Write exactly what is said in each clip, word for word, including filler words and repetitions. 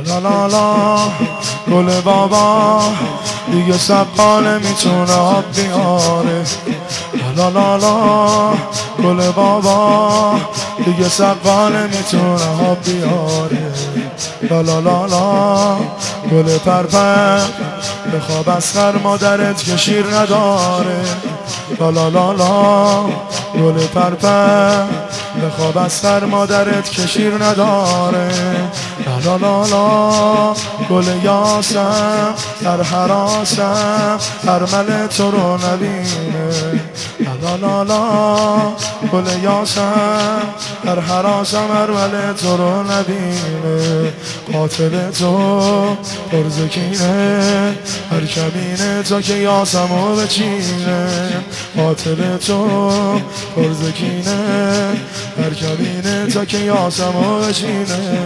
لا لا لا گل بابا دیگه سقا نمیتونه آب بیاره. لا لا لا گل بابا دیگه سقا نمیتونه آب بیاره. لا لا لا لا گل پرپر بخواب از خر مادرت که شیر نداره. لا لا لا لا گل پرپر بخواب از خر مادرت که شیر نداره. لا لا لا لا گل یاسم در حراسم ارمل تو رو نبینه. لا لا لا گل یاسم در حراسم ارمل تو رو نبینه. قاتل تو پرزکینه هر کمینه تا که یاسمو بچینه. قاتل تو پرزکینه هر کمینه تا که یاسمو بچینه.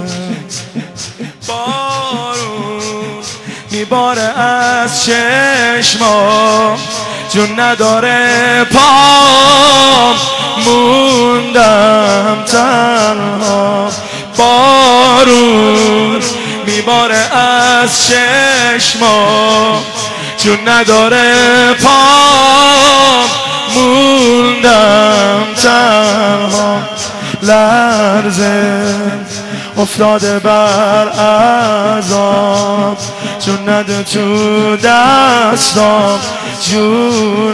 بارون میباره از چشما جون نداره پام موندم تنها. بارون میباره از چشما جون نداره پام موندم تنها. لرزه افتاده بر عذاب جون نده تو دستام جون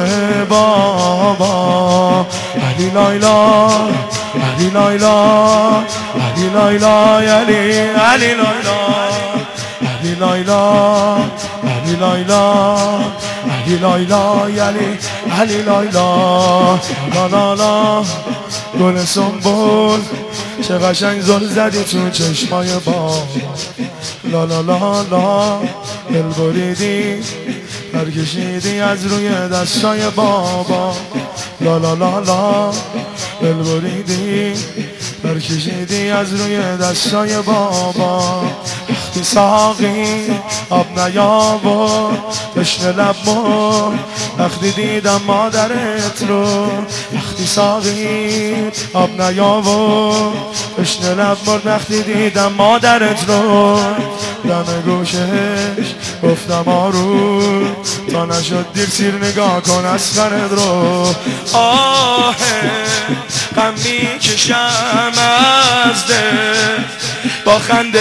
بابا. علی لایلا علی لایلا علی لایلا علی علی لایلا علی لایلا علی لایلا علی لایلا علی علی لایلا. لا لا لا گل سنبول چه قشنگ زل زدی تو چشمای بابا. لا لا لا لا دل بریدی پر کشیدی از روی دستای بابا. لا لا لا لا دل بریدی پر کشیدی از روی دستای بابا. وقتی ساقی آب نیاورد تشنه لب مرد وقتی دیدم مادرت رو. وقتی ساقی آب نیاورد تشنه لب مرد وقتی دیدم مادرت رو. دم گوشش گفتم آروم تا نشد دیر سیر نگاه کن اسخرت رو. آه غم میکشم از دل با خنده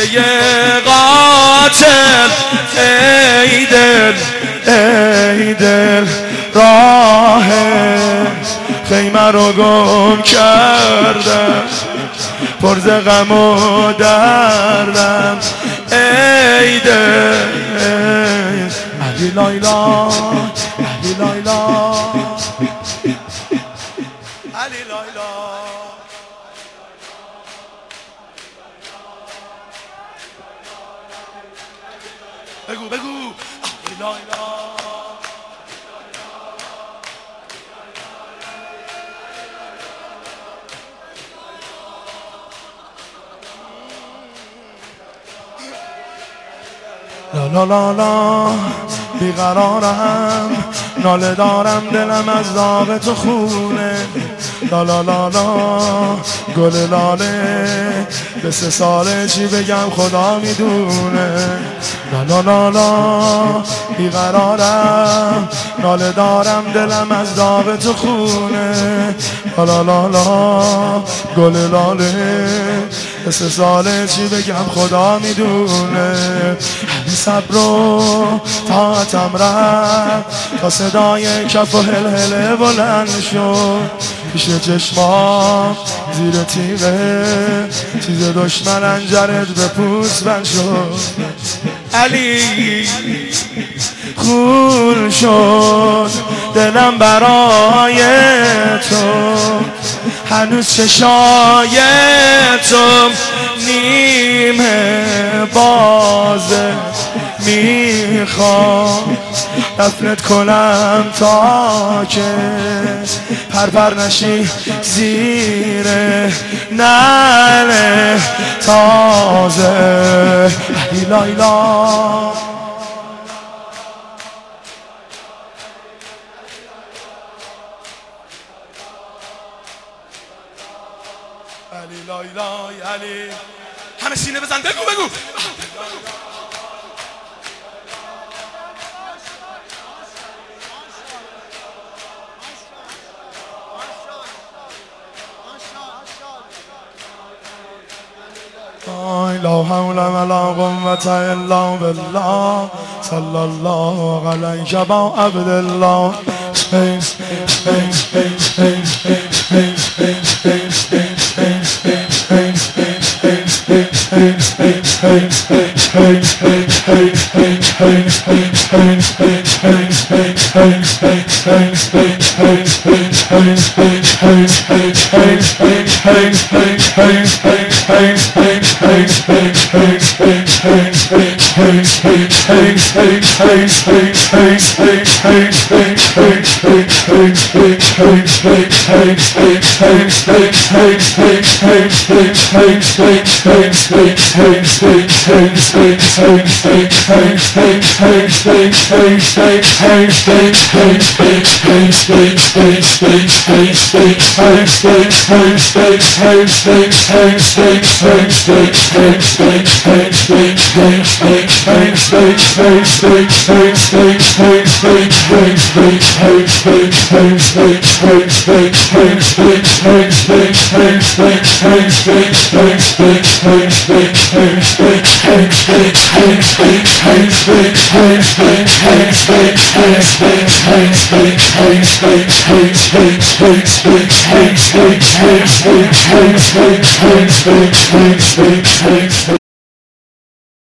قاتل. ای دل ای دل راه خیمه رو گم کردم پر ز غم و دردم. ای دل علی لایلا علی لایلا علی لایلا. بگو بگو علی لایلا. لا لا لا لا بیقرارم ناله دارم دلم از داغ تو خونه. لا لا لا لا گل لاله به سه ساله چی بگم خدا میدونه. لا لا لا لا بیقرارم ناله دارم دلم از داغ تو خونه. لا لا لا لا گل لاله به سه ساله چی بگم خدا میدونه. همین صبر و طاعتم رفت تا صدای کف و هلهله بلند شد. پیش چشمام زیر تیغه چیز دشمن انجرت به پوست بند شد. علی خون شد دلم برای تو هنوز چشای تو نیمه بازه. میخوام دفنت کنم تا که پرپر نشی زیر نعل تازه. علی لایلا علی لایلا علی. همه سینه بزن بگو بگو لا حول ولا قوة الا بالله صلى الله عليك با عبد الله